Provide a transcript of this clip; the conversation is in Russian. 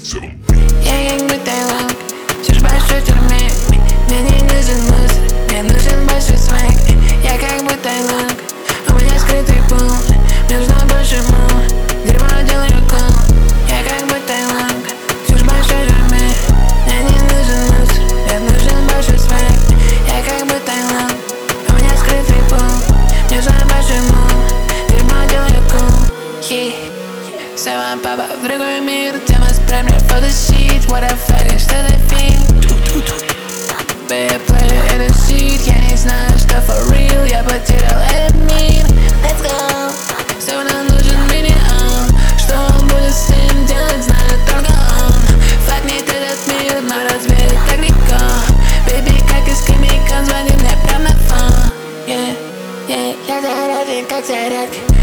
Я как бы Таиланд, все ж большой тюрьме. Мне не нужен мусор, мне нужен большой свек. Я как бы Таиланд, у меня скрытый пол. Мне нужно больше мол, дерьмо делаю кол. Я как бы Таиланд, все ж большой тюрьме. Мне не нужен мусор, мне нужен большой свек. Я как бы Таиланд, у меня скрытый пол. Мне нужно большой мол, дерьмо делаю кол. Сама папа в другой мир, тема справлю фотосит. What the fuck, что за фильм? Бэйплеер, это сит. Я не знаю, что for real. Я потерял этот мир. Let's go. Все нам нужен миллион. Что он будет с ним делать, знает только он. Факнет этот мир, но развеет так легко. Baby, как из химиков, звони мне прям на фон. Я заряден, как зарядка.